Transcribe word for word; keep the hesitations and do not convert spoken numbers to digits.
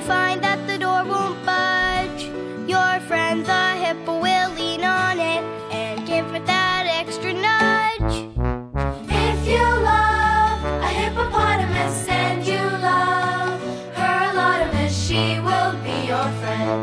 find that the door won't budge, your friend the hippo will lean on it and give it that extra nudge. If you love a hippopotamus and you love her a lot, she will be your friend.